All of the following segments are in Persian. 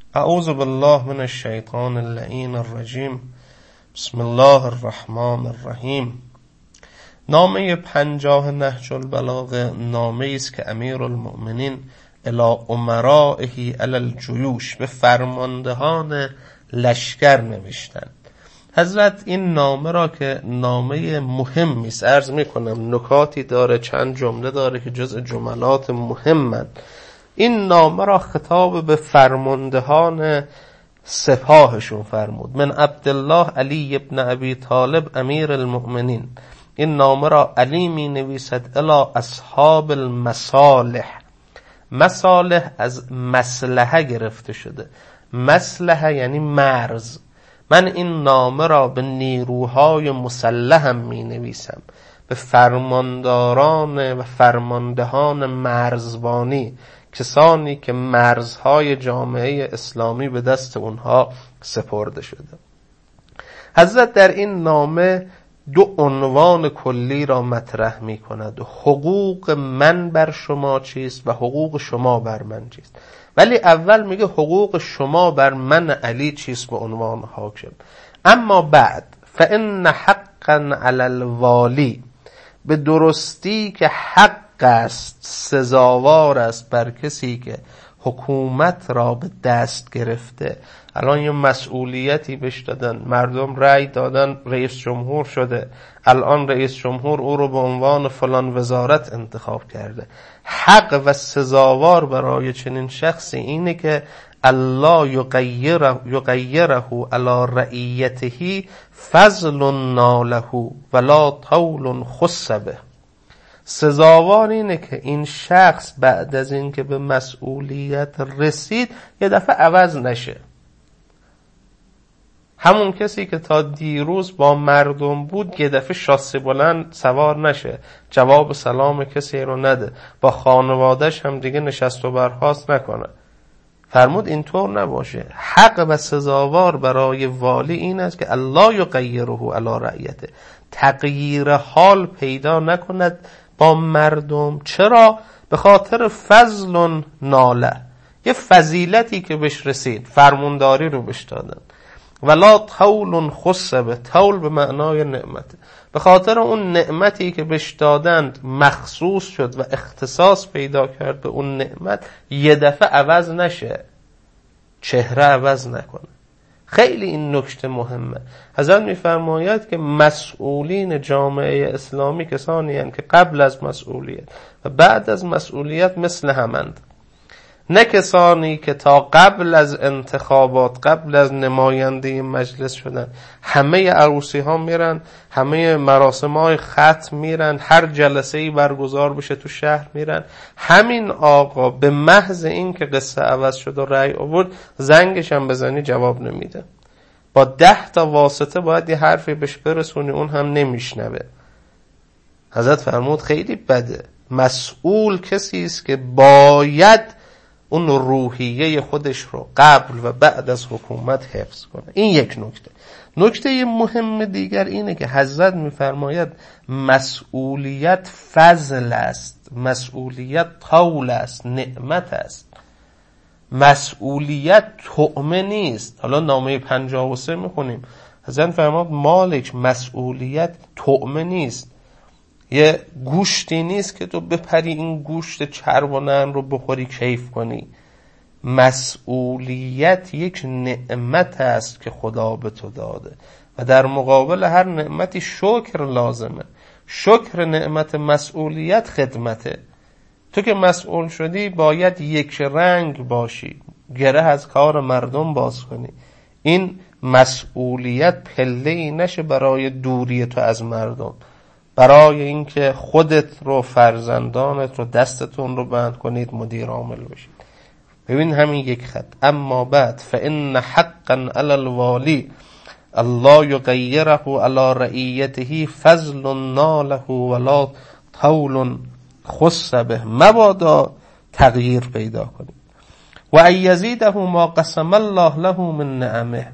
اعوذ بالله من الشیطان اللعین الرجیم. بسم الله الرحمن الرحیم. نامه 50 نهج البلاغه نامه است که امیرالمؤمنین الی امرائه علی الجیوش، به فرماندهان لشکر نوشتند. حضرت این نامه را که نامه مهمی است، عرض میکنم نکاتی داره، چند جمله داره که جزء جملات مهمند. این نامه را خطاب به فرماندهان سپاهشون فرمود. من عبدالله علی ابن ابی طالب امیر المؤمنین. این نامه را علی می نویسد الی اصحاب المصالح. مصالح از مصلحه گرفته شده. مصلحه یعنی مرز. من این نامه را به نیروهای مسلحم می نویسم، به فرمانداران و فرماندهان مرزبانی، کسانی که مرزهای جامعه اسلامی به دست اونها سپرده شده. حضرت در این نامه دو عنوان کلی را مطرح می کند: حقوق من بر شما چیست و حقوق شما بر من چیست. ولی اول میگه حقوق شما بر من علی چیست به عنوان حاکم. اما بعد فإن حقا علی الوالی، به درستی که حق است، سزاوار است بر کسی که حکومت را به دست گرفته. الان یه مسئولیتی بهش دادن، مردم رأی دادن، رئیس جمهور شده، الان رئیس جمهور او رو به عنوان فلان وزارت انتخاب کرده. حق و سزاوار برای چنین شخصی اینه که الله یغیره علی رعیته فضل ناله ولا طول خص به. سزاوار اینه که این شخص بعد از این که به مسئولیت رسید یه دفعه عوض نشه. همون کسی که تا دیروز با مردم بود یه دفعه شاسی بلند سوار نشه، جواب سلام کسی رو نده، با خانوادهش هم دیگه نشست و برخاست نکنه. فرمود اینطور نباشه. حق و سزاوار برای والی این است که الله یغیره علی رعیته، تغییر حال پیدا نکند با مردم. چرا؟ به خاطر فضل ناله، یه فضیلتی که بهش رسید، فرمانداری رو بهش دادن. ولا طول خص به، طول به معنای نعمت، به خاطر اون نعمتی که بهش دادند مخصوص شد و اختصاص پیدا کرد به اون نعمت، یه دفعه عوض نشه، چهره عوض نکنه. خیلی این نکته مهمه. حضرت میفرماید که مسئولین جامعه اسلامی کسانی هستند که قبل از مسئولیت و بعد از مسئولیت مثل همند، نه کسانی که تا قبل از انتخابات، قبل از نماینده مجلس شدن، همه عروسی ها میرن، همه مراسم های ختم میرن، هر جلسه‌ای برگزار بشه تو شهر میرن. همین آقا به محض این که قصه عوض شد و رأی آورد، زنگش هم بزنی جواب نمیده، با 10 تا واسطه باید یه حرفی بهش برسونی، اون هم نمیشنوه. حضرت فرمود خیلی بده. مسئول کسی است که باید اون روحیه خودش رو قبل و بعد از حکومت حفظ کنه. این یک نکته. نکته مهم دیگر اینه که حضرت میفرماید مسئولیت فضل است، مسئولیت طول است، نعمت است. مسئولیت طعمه نیست. حالا نامه 53 میخونیم، حضرت فرمود مالک مسئولیت طعمه نیست، یه گوشتی نیست که تو بپری این گوشت چربانه رو بخوری کیف کنی. مسئولیت یک نعمت است که خدا به تو داده و در مقابل هر نعمتی شکر لازمه. شکر نعمت مسئولیت خدمته. تو که مسئول شدی باید یک رنگ باشی، گره از کار مردم باز کنی. این مسئولیت پله‌ای نشه برای دوری تو از مردم، برای اینکه خودت رو، فرزندانت رو، دستتون رو بند کنید، مدیر عامل بشید. ببین همین یک خط. اما بعد فإن حقا علی الوالی الله یغیره علی رعیته فضل ناله ولا طول خص به. مبادا تغییر پیدا کنید. و ان یزیده ما قسم الله له من نعمه،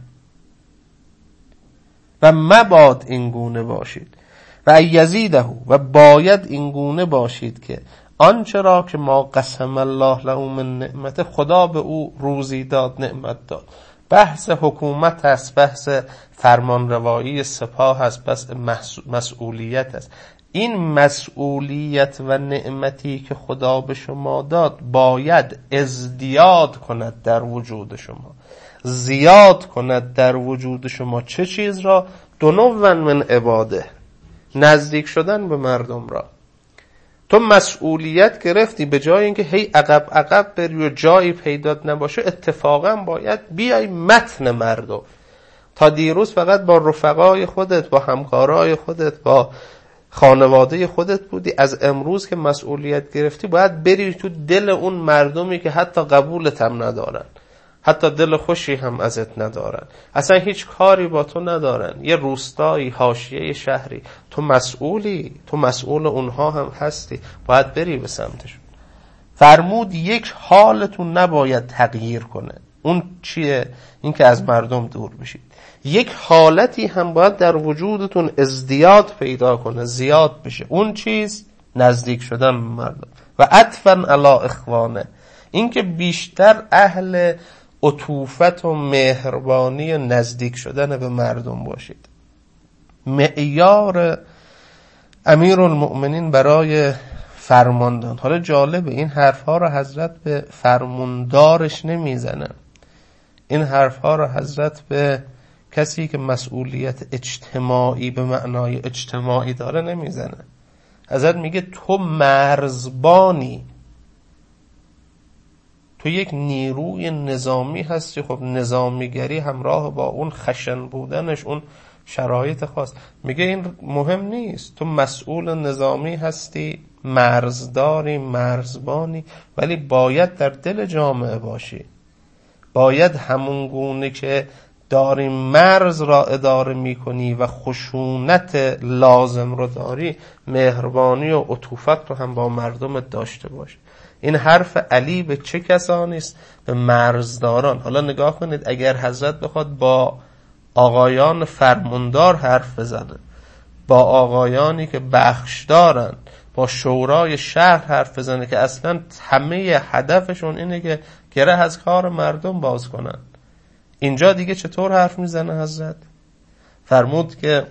و مباد این گونه باشید. و یزیده، و باید این گونه باشید که آنچه را که ما قسم الله له من نعمت، خدا به او روزی داد، نعمت داد. بحث حکومت است، بحث فرمانروایی سپاه است، بحث مسئولیت است. این مسئولیت و نعمتی که خدا به شما داد باید ازدیاد کند در وجود شما، زیاد کند در وجود شما. چه چیز را؟ دنو من عباده، نزدیک شدن به مردم را. تو مسئولیت گرفتی، به جای اینکه هی عقب بری و جایی پیدات نباشه، اتفاقا باید بیای متن مردم. تا دیروز فقط با رفقای خودت، با همکارای خودت، با خانواده خودت بودی. از امروز که مسئولیت گرفتی باید بری تو دل اون مردمی که حتی قبولت هم ندارن، حتی دل خوشی هم ازت ندارن، اصلا هیچ کاری با تو ندارن، یه روستایی، حاشیه شهری. تو مسئولی، تو مسئول اونها هم هستی، باید بری به سمتشون. فرمود یک حالتون نباید تغییر کنه. اون چیه؟ این که از مردم دور بشید. یک حالتی هم باید در وجودتون ازدیاد پیدا کنه، زیاد بشه. اون چیز نزدیک شدن به مردم. و عطفاً علی اخوانه، این که بیشتر اهل عطوفت و مهربانی و نزدیک شدن به مردم باشید. معیار امیرالمؤمنین برای فرماندهان. حالا جالبه این حرفها رو حضرت به فرماندارش نمیزنه، این حرفها رو حضرت به کسی که مسئولیت اجتماعی به معنای اجتماعی داره نمیزنه. حضرت میگه تو مرزبانی، تو یک نیروی نظامی هستی. خب نظامیگری همراه با اون خشن بودنش، اون شرایط خاص. میگه این مهم نیست، تو مسئول نظامی هستی، مرزداری، مرزبانی، ولی باید در دل جامعه باشی. باید همون گونه که داری مرز را اداره میکنی و خشونت لازم رو داری، مهربانی و عطوفت رو هم با مردمت داشته باشی. این حرف علی به چه کسانی است؟ به مرزداران. حالا نگاه کنید، اگر حضرت بخواد با آقایان فرماندار حرف بزنه، با آقایانی که بخش دارن، با شورای شهر حرف بزنه که اصلا همه هدفشون اینه که گره از کار مردم باز کنن، اینجا دیگه چطور حرف میزنه حضرت؟ فرمود که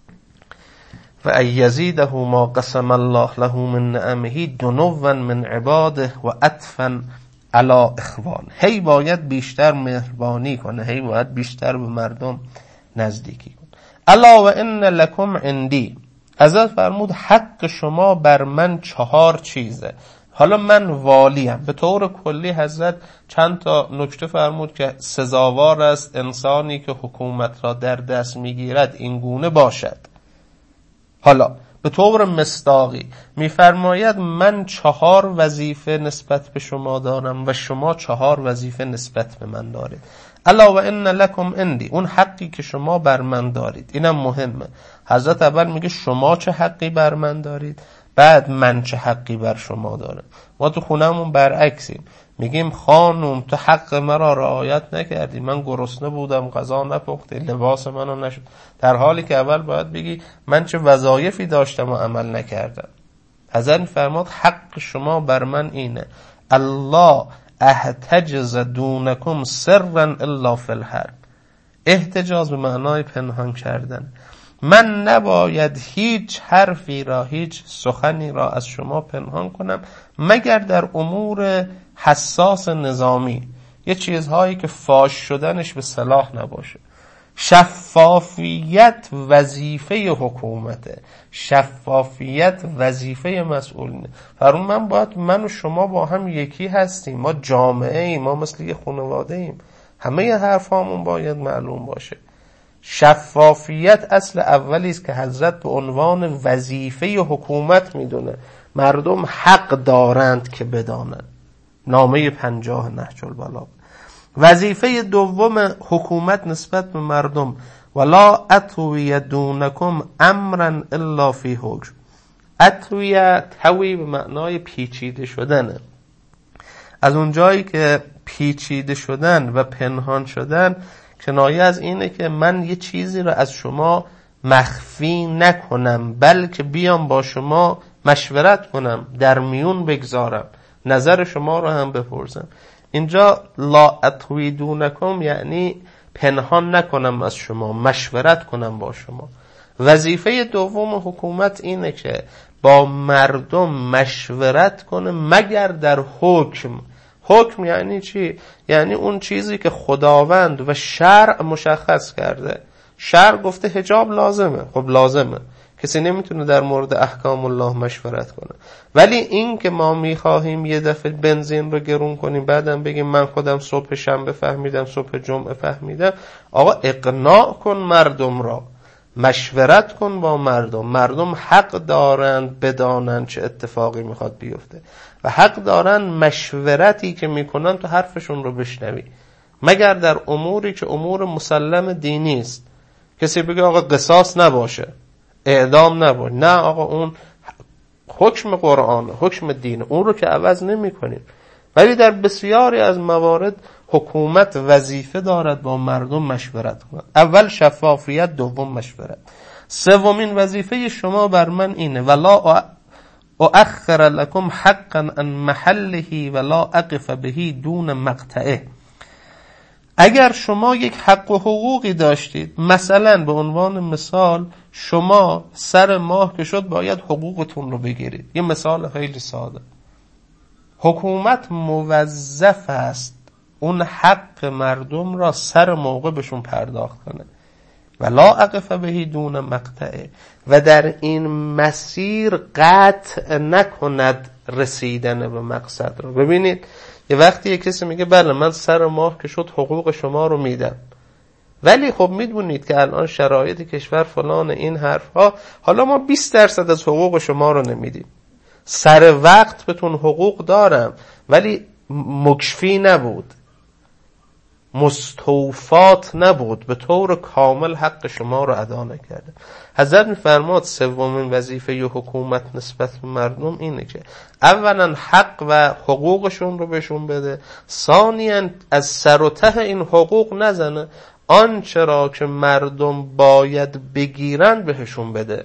و ایزیده ما قسم الله له من نعمه دنوا من عباده و عطفا علی اخوان. هی باید بیشتر مهربانی کنه، هی باید بیشتر به مردم نزدیکی کنه. الا و ان لکم عندی، حضرت فرمود حق شما بر من 4 چیزه. حالا من والیم. به طور کلی حضرت چند تا نکته فرمود که سزاوار است انسانی که حکومت را در دست میگیرد این گونه باشد. حالا به طور مصداقی میفرماید من 4 وظیفه نسبت به شما دارم و شما 4 وظیفه نسبت به من دارید. الا و ان لکم عندی، اون حقی که شما بر من دارید. اینم مهمه. حضرت اول میگه شما چه حقی بر من دارید، بعد من چه حقی بر شما دارم. ما تو خونمون برعکسیم، میگیم خانم تو حق مرا رعایت نکردی، من گرسنه بودم غذا نپختی، لباس منو نشد، در حالی که اول باید بگی من چه وظایفی داشتم و عمل نکردم. حضرت فرمود حق شما بر من اینه، الله احتجز دونکم سرا الا فی الحرب. احتجاز به معنای پنهان کردن. من نباید هیچ حرفی را، هیچ سخنی را از شما پنهان کنم مگر در امور حساس نظامی، یه چیزهایی که فاش شدنش به صلاح نباشه. شفافیت وظیفه حکومته، شفافیت وظیفه مسئولینه. فرمود من و شما با هم یکی هستیم، ما جامعه ایم، ما مثل یه خانواده ایم، همه حرفامون باید معلوم باشه. شفافیت اصل اولی است که حضرت به عنوان وظیفه حکومت میدونه. مردم حق دارند که بدانند. نامه 50 نهج البلاغه. وظیفه دوم حکومت نسبت به مردم ولا اطوی دونکم امرا الا فی حکم. اطوی به معنای پیچیده شدنه. از اونجایی که پیچیده شدن و پنهان شدن کنایه از اینه که من یه چیزی رو از شما مخفی نکنم، بلکه بیام با شما مشورت کنم، در میون بگذارم، نظر شما رو هم بپرسم. اینجا لا اتویدونکم یعنی پنهان نکنم از شما، مشورت کنم با شما. وظیفه دوم حکومت اینه که با مردم مشورت کنه مگر در حکم. حکم یعنی چی؟ یعنی اون چیزی که خداوند و شرع مشخص کرده. شرع گفته حجاب لازمه، خب لازمه، کسی نمیتونه در مورد احکام الله مشورت کنه. ولی این که ما میخواهیم یه دفعه بنزین رو گرون کنیم بعدم بگیم من خودم صبح شنبه فهمیدم صبح جمعه فهمیدم، آقا اقناع کن مردم را، مشورت کن با مردم. مردم حق دارند بدانند چه اتفاقی میخواد بیفته و حق دارند مشورتی که میکنن تو حرفشون رو بشنوی، مگر در اموری که امور مسلم دینی است. کسی بگه آقا قصاص نباشه، اعدام نباشه، نه آقا اون حکم قرآنه، حکم دینه، اون رو که عوض نمی کنیم. ولی در بسیاری از موارد حکومت وظیفه دارد با مردم مشورت کند. اول شفافیت، دوم مشورت. سومین وظیفه شما بر من اینه ولا اؤخر لكم حقا عن محله ولا اقف به دون مقطعه. اگر شما یک حق و حقوقی داشتید، مثلا به عنوان مثال شما سر ماه که شد باید حقوقتون رو بگیرید، یه مثال خیلی ساده، حکومت موظف است اون حق مردم را سر موقع بهشون پرداخت کنه ولا اقف به دون مقطعه، و در این مسیر قطع نکند رسیدن به مقصد رو. ببینید یه وقتی یه کسی میگه بله من سر ماه که شد حقوق شما رو میدم، ولی خب میدونید که الان شرایط کشور فلان، این حرفها، حالا ما 20% از حقوق شما رو نمیدیم، سر وقت بهتون حقوق دارم ولی مکشفی نبود، مستوفات نبود، به طور کامل حق شما رو ادا نکرده. حضرت میفرماد سومین وظیفه حکومت نسبت به مردم اینه که اولا حق و حقوقشون رو بهشون بده، ثانیاً از سر و ته این حقوق نزنه، آنچه را که مردم باید بگیرن بهشون بده.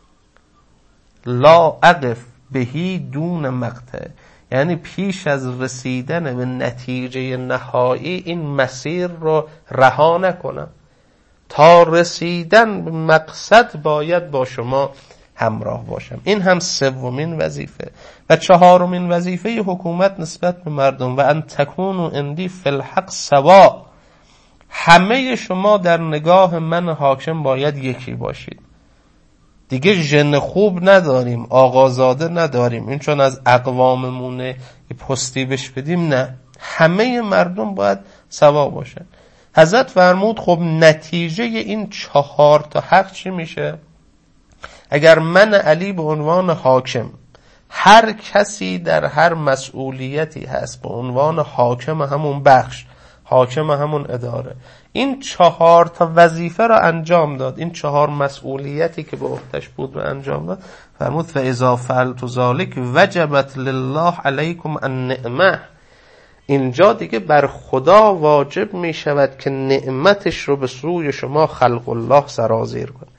لا اقف بهی دون مقطع، یعنی پیش از رسیدن به نتیجه نهایی این مسیر رو رها نکنم، تا رسیدن به مقصد باید با شما همراه باشم. این هم سومین وظیفه. و چهارمین وظیفه حکومت نسبت به مردم و ان تکونوا عندی فی الحق سوا، همه شما در نگاه من حاکم باید یکی باشید. دیگه ژن خوب نداریم، آقازاده نداریم، این چون از اقواممونه پستی بش بدیم، نه، همه مردم باید سوا باشن. حضرت فرمود خب نتیجه این 4 تا حق چی میشه؟ اگر من علی به عنوان حاکم، هر کسی در هر مسئولیتی هست به عنوان حاکم همون بخش، حاکم همون اداره، این 4 تا وظیفه را انجام داد، این 4 مسئولیتی که به عهده‌اش بود رو انجام داد، فرمود فاذا فعلت ذلک وجبت لله علیکم النعمه، اینجا دیگه بر خدا واجب می شود که نعمتش رو به سوی شما خلق الله سرازیر کنه،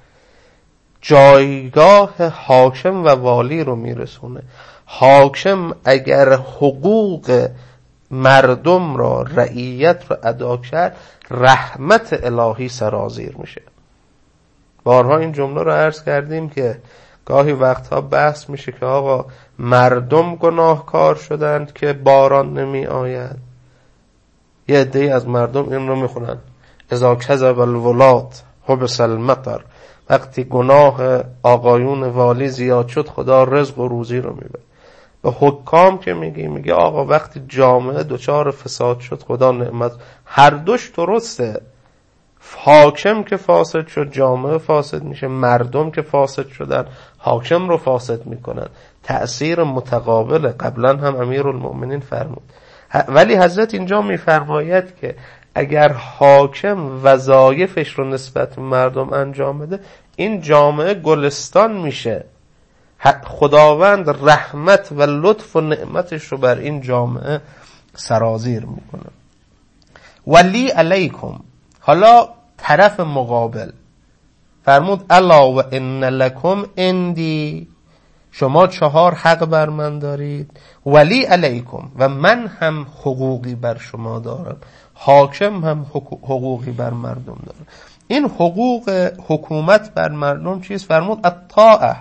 جایگاه حاکم و والی رو میرسونه. حاکم اگر حقوق مردم را، رعیت را ادا کرد، رحمت الهی سرازیر میشه. بارها این جمله رو عرض کردیم که گاهی وقتها بحث میشه که آقا مردم گناهکار شدند که باران نمی آید. یه عده‌ای از مردم این رو میخونن اذا کذب الولاد حبس المطر، وقتی گناه آقایون والی زیاد شد خدا رزق و روزی رو میبره. به حکام که میگه آقا وقتی جامعه دچار فساد شد خدا نعمت، هر دوش درسته، حاکم که فاسد شد جامعه فاسد میشه، مردم که فاسد شدن حاکم رو فاسد میکنن، تأثیر متقابله. قبلا هم امیرالمؤمنین فرمود. ولی حضرت اینجا میفرماید که اگر حاکم وظایفش رو نسبت به مردم انجام بده، این جامعه گلستان میشه، خداوند رحمت و لطف و نعمتش رو بر این جامعه سرازیر میکنه. ولی علیکم، حالا طرف مقابل فرمود الا و ان لکم عندی شما 4 حق بر من دارید، ولی علیکم، و من هم حقوقی بر شما دارم، حاکم هم حقوقی بر مردم دارم. این حقوق حکومت بر مردم چیست؟ فرمود الطاعه،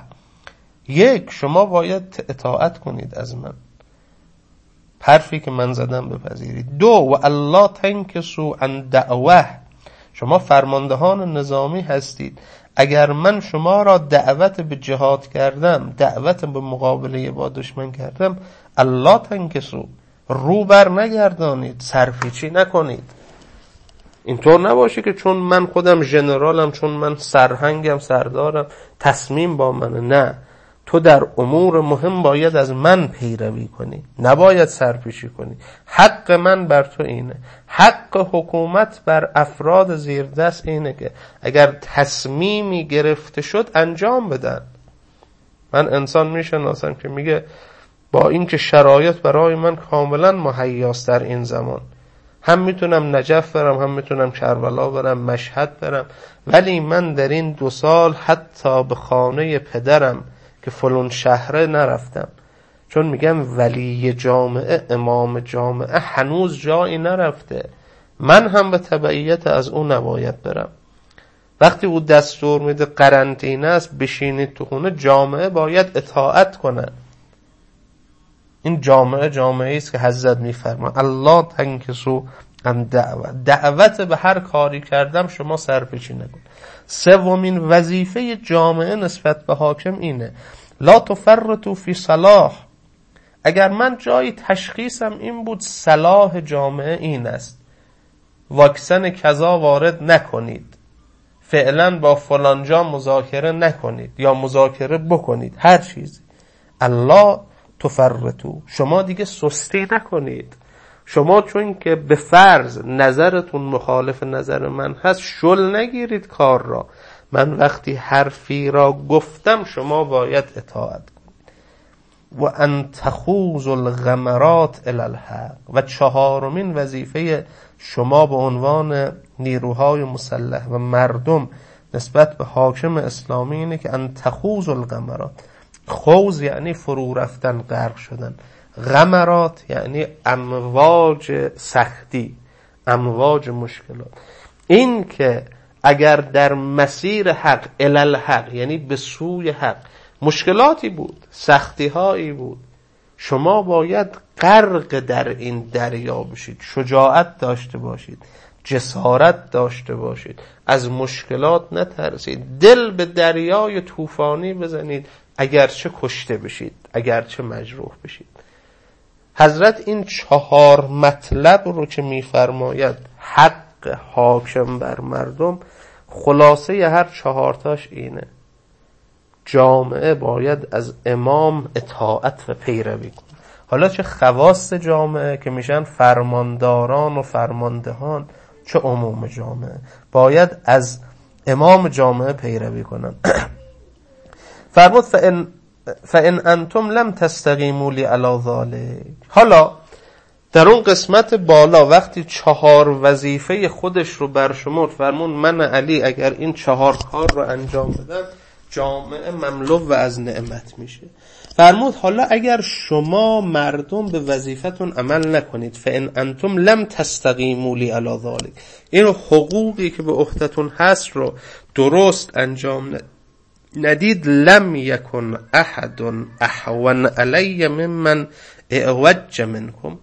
1 شما باید اطاعت کنید از من، حرفی که من زدم بپذیرید. 2 و الله تنکسوا عن دعوه، شما فرماندهان نظامی هستید، اگر من شما را دعوت به جهاد کردم، دعوت به مقابله با دشمن کردم، الله تنکسوا، رو بر نگردانید، سرپیچی نکنید. اینطور نباشه که چون من خودم ژنرالم، چون من سرهنگم، سردارم، تصمیم با منه. نه، تو در امور مهم باید از من پیروی کنی، نباید سرپیچی کنی. حق من بر تو اینه، حق حکومت بر افراد زیر دست اینه که اگر تصمیمی گرفته شد انجام بدن. من انسان میشناسم که میگه با این که شرایط برای من کاملا مهیاست در این زمان، هم میتونم نجف برم، هم میتونم کربلا برم، مشهد برم، ولی من در این 2 سال حتی به خانه پدرم که فلان شهره نرفتم، چون میگم ولی جامعه، امام جامعه هنوز جایی نرفته، من هم به تبعیت از اون نباید برم. وقتی او دستور میده قرنطینه است، بشینید تو خونه، جامعه باید اطاعت کنه. این جامعه است که حضرت میفرما الله تنکسوا عن دعوه، دعوت به هر کاری کردم شما سرپیچی نکن. 3مین وظیفه جامعه نسبت به حاکم اینه لا تفرطوا فی صلاح. اگر من جایی تشخیصم این بود صلاح جامعه این است، واکسن کذا وارد نکنید، فعلا با فلان جا مذاکره نکنید یا مذاکره بکنید، هر چیزی، الله تفرطوا، شما دیگه سستی نکنید. شما چون که به فرض نظرتون مخالف نظر من هست، شل نگیرید کار را. من وقتی حرفی را گفتم شما باید اطاعت کنید. و ان تخوضوا الغمرات الی الحق، و 4مین وظیفه شما به عنوان نیروهای مسلح و مردم نسبت به حاکم اسلامی اینه که ان تخوضوا الغمرات. خوض یعنی فرو رفتن، غرق شدن. غمرات یعنی امواج سختی، امواج مشکلات. این که اگر در مسیر حق الی الحق، یعنی به سوی حق، مشکلاتی بود، سختی هایی بود، شما باید غرق در این دریا بشید، شجاعت داشته باشید، جسارت داشته باشید، از مشکلات نترسید، دل به دریای طوفانی بزنید، اگرچه کشته بشید، اگرچه مجروح بشید. حضرت این 4 مطلب رو که میفرماید حق حاکم بر مردم، خلاصه هر 4 تاش اینه: جامعه باید از امام اطاعت و پیروی کنه. حالا چه خواص جامعه که میشن فرمانداران و فرماندهان، چه عموم جامعه باید از امام جامعه پیروی کنن. فرمود فان انتم لم تستقیموا لی علی ذلک. حالا در اون قسمت بالا وقتی 4 وظیفه خودش رو برشمرد، فرمون من علی اگر این 4 کار رو انجام بدم، جامعه مملو و از نعمت میشه. فرمود حالا اگر شما مردم به وظیفتون عمل نکنید، فان انتم لم تستقیموا لی علی ذلک، این حقوقی که به عهدتون هست رو درست انجام ندید، لم یکن احد احون علی ممن اعوج منکم،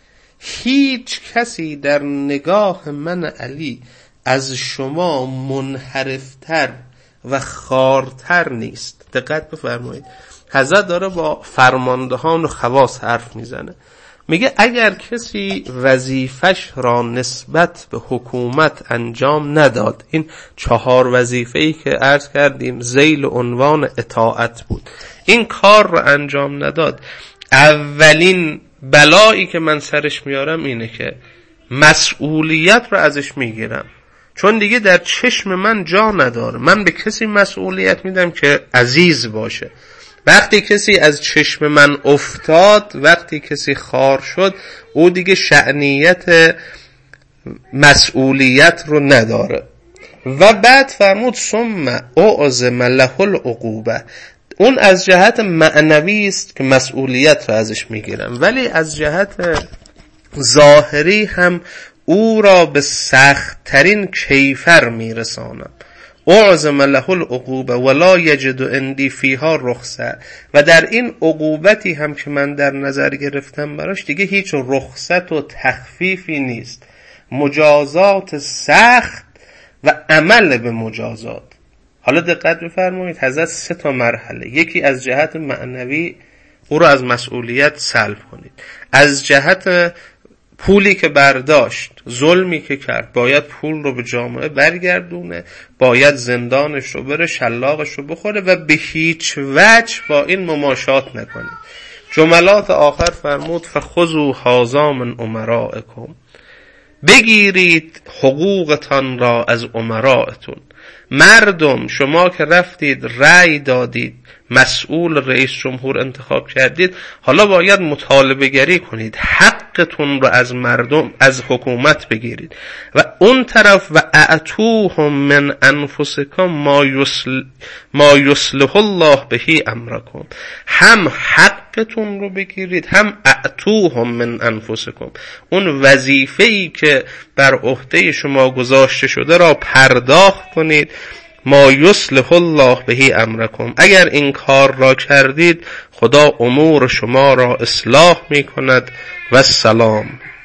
هیچ کسی در نگاه من علی از شما منحرفتر و خارتر نیست. دقت بفرمایید، حضرت داره با فرماندهان و خواص حرف میزنه. میگه اگر کسی وظیفش را نسبت به حکومت انجام نداد، این 4 وظیفه‌ای که عرض کردیم ذیل عنوان اطاعت بود، این کار را انجام نداد، اولین بلایی که من سرش میارم اینه که مسئولیت را ازش میگیرم، چون دیگه در چشم من جا نداره. من به کسی مسئولیت میدم که عزیز باشه. وقتی کسی از چشم من افتاد، وقتی کسی خار شد، او دیگه شأنیت مسئولیت رو نداره. و بعد فرمود ثم اعظم له العقوبه، اون از جهت معنوی است که مسئولیت رو ازش میگیرم، ولی از جهت ظاهری هم او را به سخت ترین کیفر میرسانم. اعظم له العقوبه ولا یجد عندی فیها رخصه. و در این عقوبتی هم که من در نظر گرفتم براش دیگه هیچ رخصت و تخفیفی نیست، مجازات سخت و عمل به مجازات. حالا دقت بفرمایید، حضرت 3 مرحله. یکی از جهت معنوی او را از مسئولیت سلب کنید، از جهت پولی که برداشت، ظلمی که کرد، باید پول رو به جامعه برگردونه، باید زندانش رو بره، شلاقش رو بخوره و به هیچ وجه با این مماشات نکنید. جملات آخر فرمود فخذوا هذا من امرائکم، بگیرید حقوقتان را از امرائتون. مردم شما که رفتید رأی دادید، مسئول رئیس جمهور انتخاب کردید، حالا باید مطالبه گری کنید، حقتون رو از مردم، از حکومت بگیرید. و اون طرف و اعطوهم من انفسکم ما یصلح الله بهی امرکم، هم حقتون رو بگیرید، هم اعطوهم من انفسکم، اون وظیفه‌ای که بر عهده شما گذاشته شده را پرداخت کنید. ما یصلح الله بهی امرکم، اگر این کار را کردید خدا امور شما را اصلاح می کند. و السلام.